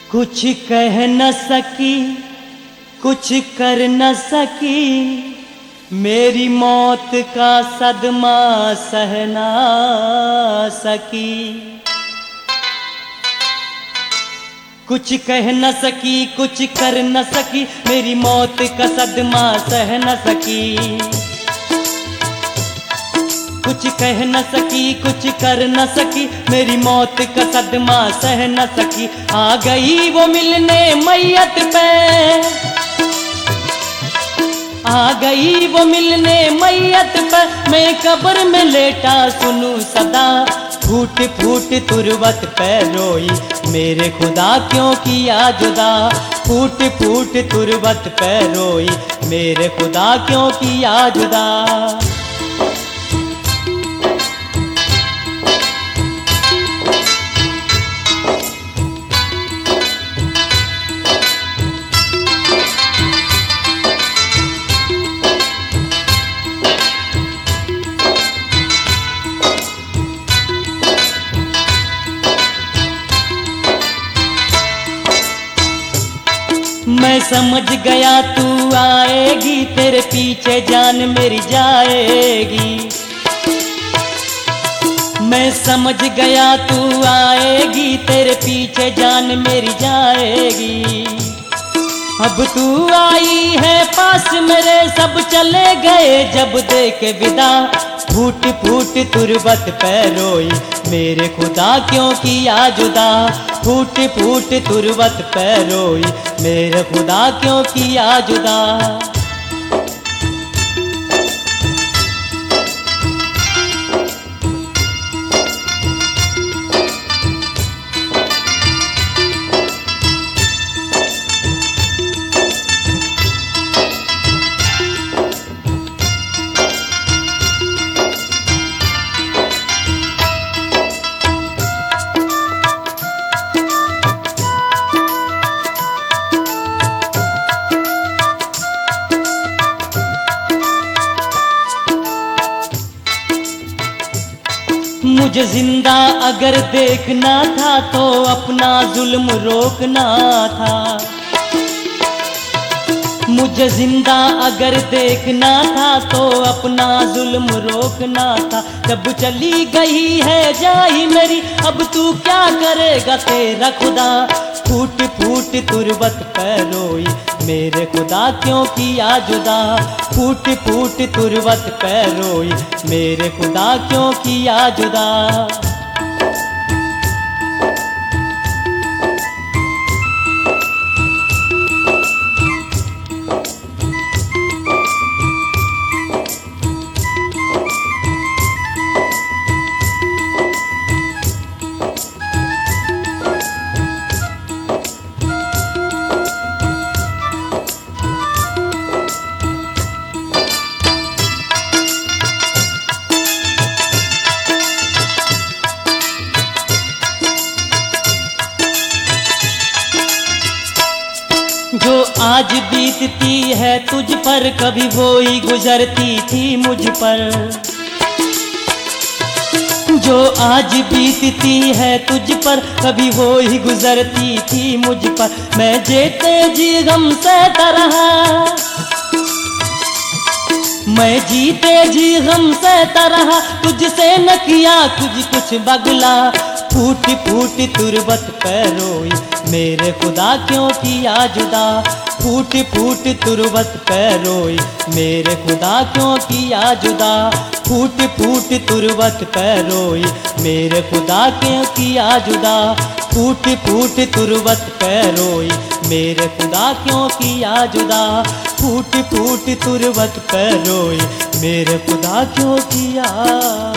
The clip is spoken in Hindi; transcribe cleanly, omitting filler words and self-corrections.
कुछ कह न सकी, कुछ कर न सकी, मेरी मौत का सदमा सह ना सकी। कुछ कह न सकी, कुछ कर न सकी, मेरी मौत का सदमा सह न सकी। कुछ कह न सकी, कुछ कर न सकी, मेरी मौत का सदमा सह न सकी। आ गई वो मिलने मैयत पे, आ गई वो मिलने मैयत पे, मैं कब्र में लेटा सुनूं सदा। फूट फूट तुरबत पे रोई, मेरे खुदा क्यों किया जुदा। फूट फूट तुरबत पे रोई, मेरे खुदा क्यों किया जुदा। मैं समझ गया तू आएगी, तेरे पीछे जान मेरी जाएगी। मैं समझ गया तू आएगी, तेरे पीछे जान मेरी जाएगी। अब तू आई है पास मेरे, सब चले गए जब दे के विदा। फूट फूट तुरबत पे रोई, मेरे खुदा क्यों किया जुदा। फूट फूट तुरबत पे रोई, मेरे खुदा क्यों किया जुदा। मुझे जिंदा अगर देखना था तो अपना जुल्म रोकना था। मुझे जिंदा अगर देखना था तो अपना जुल्म रोकना था। जब चली गई है जाही मेरी, अब तू क्या करेगा तेरा खुदा। फूट फूट तुरबत पे रोई, मेरे खुदा क्यों किया जुदा। फूट फूट तुरबत पे रोई, मेरे खुदा क्यों किया जुदा। जो आज बीतती है तुझ पर, कभी वो ही गुजरती थी मुझ पर। जो आज बीतती है तुझ पर, कभी वो ही गुजरती थी मुझ पर। मैं जीते जी गम सहता रहा, मैं जीते जी गम सहता रहा, तुझसे न किया कुछ बगला। फूट फूट तुरबत पे रोई, मेरे खुदा क्यों किया जुदा। फूट फूट तुरबत पे रोई, मेरे खुदा क्यों किया जुदा। फूट फूट तुरबत पे रोई, मेरे खुदा क्यों किया जुदा। फूट फूट तुरबत पे रोई, मेरे खुदा क्यों किया जुदा। फूट फूट तुरबत पे रोई, मेरे खुदा क्यों किया